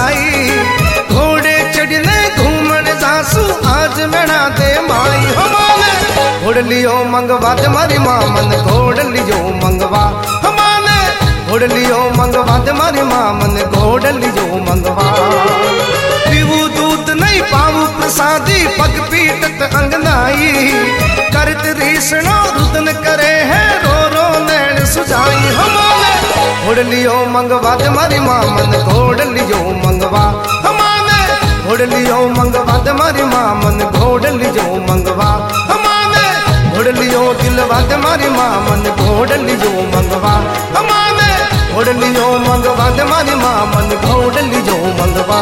तरसाई। घोड़े चढ़ने घूमन जासू आज मेरा दे माई हमारे। घोड़ लियो मंगवा दे मारी माँ मन घोड़ लियो मंगवा हमारे। घोड़ लियो मंगवा दे मारी माँ मन घोड़ लियो मंगवा। पीवू दूध नहीं पावू प्रसादी पग पीटत अंगनाई। करत रीसणो रुदन करे है रो रो नैन सुजाई हमारे। घोड़ लियो मंगवा दे मारी माँ मन घोड़ लियो मंगवा हमारे। घोड़ लियो मंगवा दे मारी माँ मन घोड़ लियो मंगवा हमारे। घोड़ लियो दिलवा दे मारी माँ मन घोड़ लियो मंगवा हमारे। घोड़ लियो मंगवा दे मारी माँ मन घोड़ लियो मंगवा।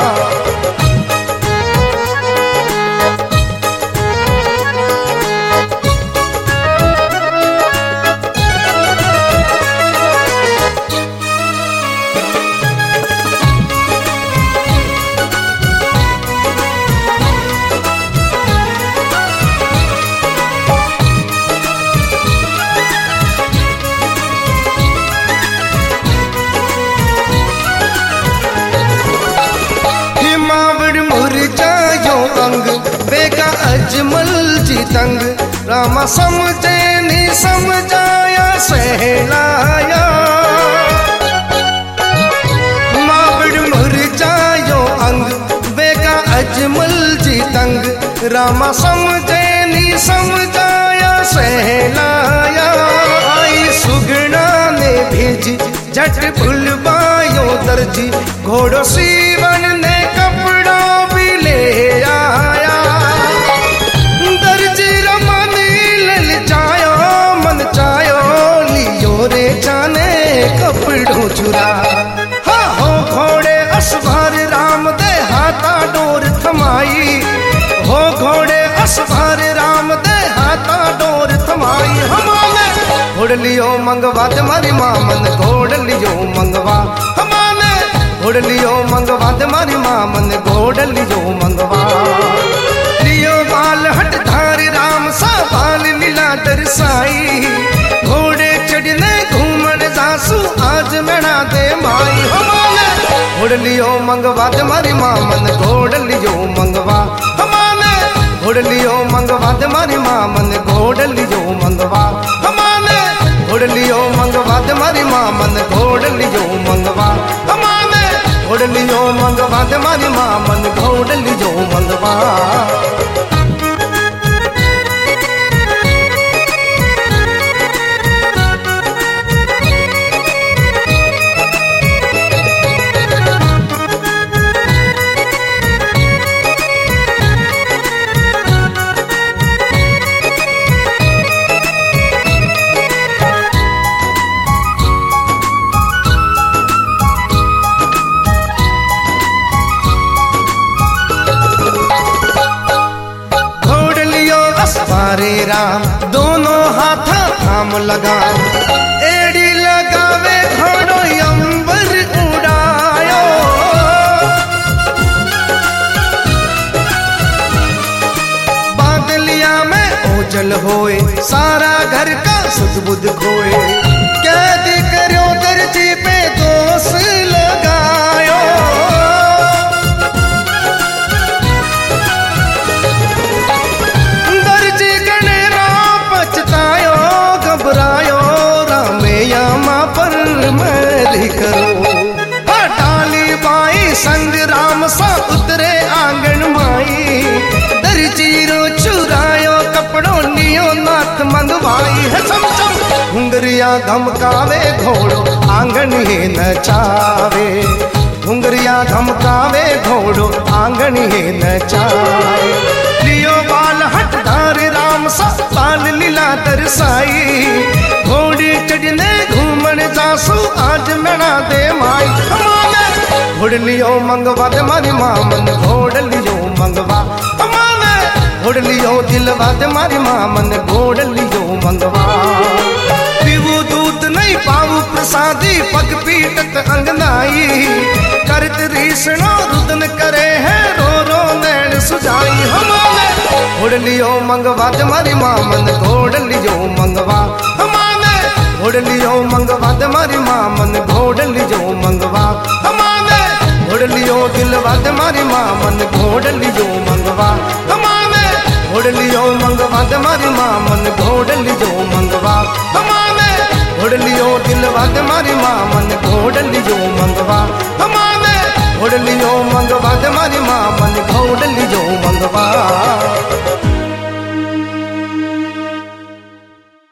बेका अजमल जी तंग रामा समझे नी समझाया सहलाया। मावड़ मुर जायो अंग बेका अजमल जी तंग रामा समझे नी समझाया सहलाया। आई सुगना ने भेजी झट भूलवायो दर्जी घोड़ो सीवन ने कपड़ा भी ले आया। दर्जी रमनी ललचायो मन चायो लियो रे जाने कपड़ों चुरा। हाँ हो घोड़े असभार राम दे हाथा डोर थमाई। हो घोड़े असभार राम दे हाथा डोर थमाई हमारे। घोड़ लियो मंगवा दे मारी माँ मन घोड़ लियो मंगवा हमारे। घोड़ लियो मंगवा दे मारी माँ मन घोड़ लियो मंगवा। लियो बाल हट धारी राम सा बाल लीला दरसाई। घोड़े चढ़ने घूमन जासू आज मेरा दे माई हमारे। घोड़ लियो मंगवा दे मारी माँ मन घोड़ लियो मंगवा हमारे। घोड़ लियो मंगवा दे मारी माँ मन घोड़ लियो मंगवा हमारे। घोड़ लियो मंगवा दे मारी माँ मन घोड़ लियो मंगवा हमारे। घोड़ लियो मंगवा दे मारी माँ मन घोड़ लियो मंगवा। हरे राम दोनों हाथ थाम लगा। एड़ी लगावे घोड़ो अंबर उड़ायो। बादलिया में ओझल होए सारा घर का सुध बुध खोए। कैद करो दर्जी पे दोष लगायो। घबरायो रामैया माँ पर मेरी करो। डाली बाई संग राम सा उतरे आंगन माई। दर्जी रो चुरायो कपड़ों लियो नाथ मंगवाई है समझम। घुंगरिया धमकावे घोड़ो आंगन ही नचावे। घुंगरिया धमकावे घोड़ो आंगन ही नचावे। लियो बाल हट धारे राम सा बाल लीला दरसाई। घोड़े चढ़ने घूमन जासू आज मेरा दे माई हमारे। घोड़ लियो मंगवा दे मारी माँ मन घोड़ लियो मंगवा हमारे। घोड़ लियो दिलवा दे मारी माँ मन घोड़ लियो मंगवा। पीवू दूध नहीं पावू प्रसादी पग पीटत अंगनाई। करत रीसणो रुदन करे है रो रो नैन सुजाई हमारे। घोड़ लियो मंगवा दे मारी माँ मन घोड़ लियो मंगवा हमारे। घोड़ लियो मंगवा दे मारी माँ मन घोड़ लियो मंगवा हमारे। घोड़ लियो दिल वाद मारी माँ मन घोड़ लियो मंगवा मामे घोड़ लियो मंगवा मारी माँ मन घोड़ लियो मंगवा मामे घोड़ लियो दिल वाद मारी माँ मन घोड़ लियो मंगवा मामे घोड़ लियो मंगवा मारी माँ मन घोड़ लियो मंगवा।